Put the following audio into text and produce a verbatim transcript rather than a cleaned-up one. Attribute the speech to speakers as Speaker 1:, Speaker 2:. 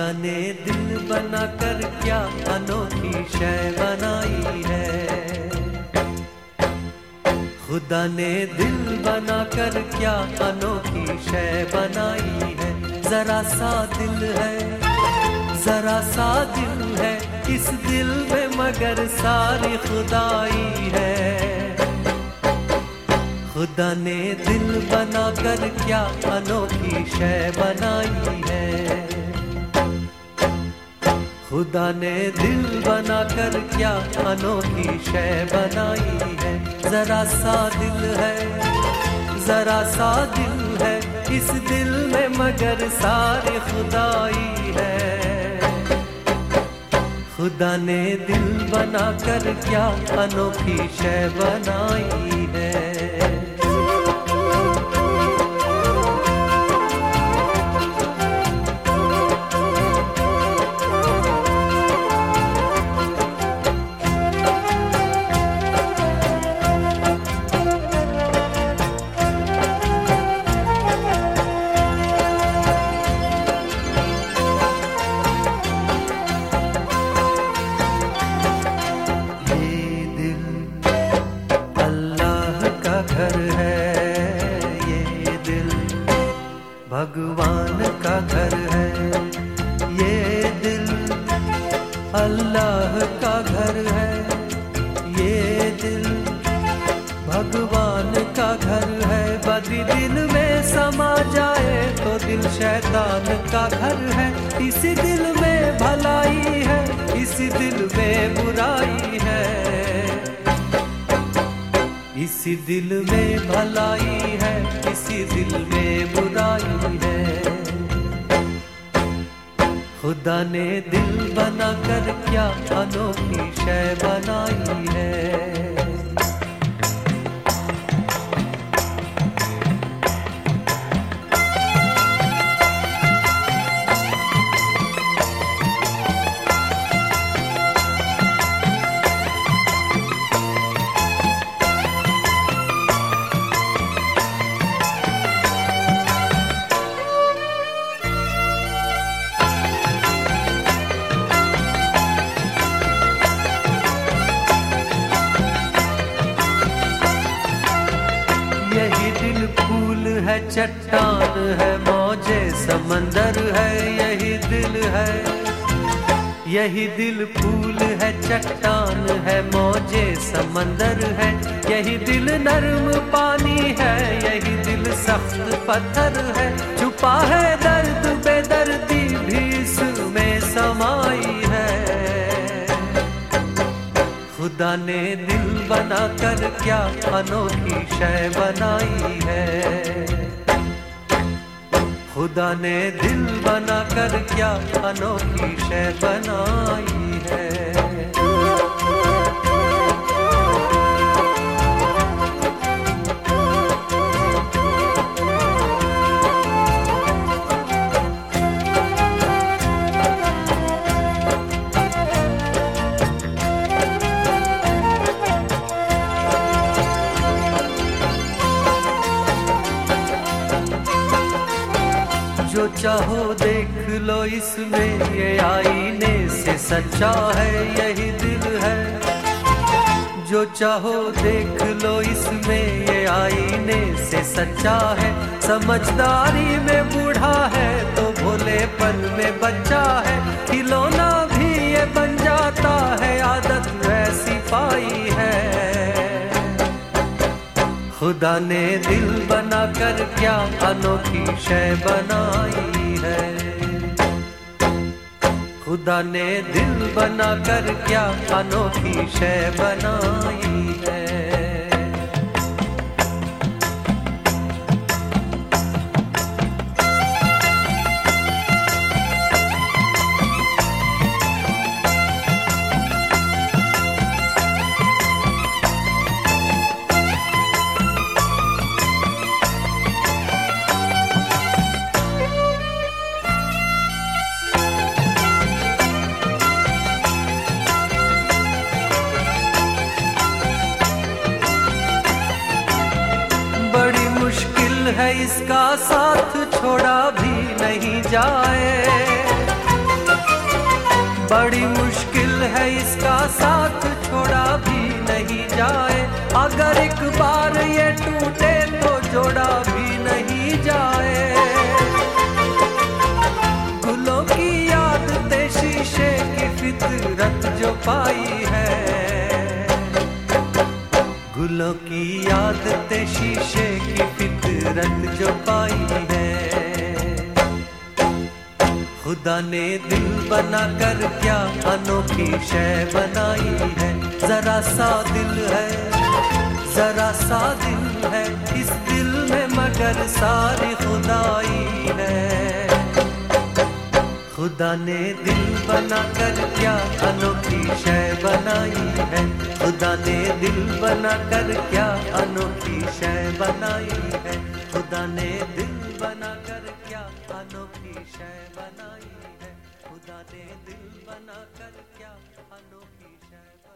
Speaker 1: ने दिल बनाकर क्या अनोखी शय बनाई है। खुदा ने दिल बनाकर क्या अनोखी शय बनाई है। जरा सा दिल है, जरा सा दिल है, इस दिल में मगर सारी खुदाई है। खुदा ने दिल बनाकर क्या अनोखी शय बनाई है। खुदा ने दिल बनाकर क्या अनोखी शय बनाई है। जरा सा दिल है, जरा सा दिल है, इस दिल में मगर सारी खुदाई है। खुदा ने दिल बनाकर क्या अनोखी शय बनाई है। भगवान का घर है ये दिल, अल्लाह का घर है ये दिल, भगवान का घर है। बदी दिल में समा जाए तो दिल शैतान का घर है। इसी दिल में भलाई है, इसी दिल में बुराई है। इसी दिल में भलाई है, इसी दिल में बुराई है। खुदा ने दिल बनाकर क्या अनोखी शय बनाई है। यही दिल फूल है, चट्टान है, मौजे समंदर है, यही दिल है। यही दिल फूल है, चट्टान है, मौजे समंदर है, यही दिल नर्म पानी है, यही दिल सख्त पत्थर है। छुपा है दर्द बेदर्दी भी इसमें समाई है। खुदा ने दिल बनाकर क्या अनोखी शय बनाई है। खुदा ने दिल बनाकर क्या अनोखी शय बनाई है। जो चाहो देख लो इसमें, ये आईने से सच्चा है, यही दिल है। जो चाहो देख लो इसमें, ये आईने से सच्चा है। समझदारी में बूढ़ा है तो भोलेपन में बच्चा है। खिलौना भी ये बन जाता है, आदत वैसी पाई है। खुदा ने दिल बनाकर क्या अनोखी शय बनाई है। खुदा ने दिल बनाकर क्या अनोखी शय बनाई है। है इसका साथ छोड़ा भी नहीं जाए। बड़ी मुश्किल है इसका साथ छोड़ा भी नहीं जाए, अगर एक बार ये टूटे तो जोड़ा भी नहीं जाए। गुलों की आदतें शीशे की फितरत जो पाई है, गुलों की आदतें शीशे की फितरत जो पाई है। खुदा ने दिल बनाकर क्या अनोखी शय बनाई है, जरा सा दिल है, जरा सा दिल है, इस दिल में मगर सारी खुदाई है। खुदा ने दिल बनाकर क्या अनोखी शय बनाई है, खुदा ने दिल बनाकर क्या अनोखी शय बनाई है, खुदा ने दिल बनाकर क्या अनोखी शय बनाई है, खुदा ने दिल बनाकर क्या अनोखी शय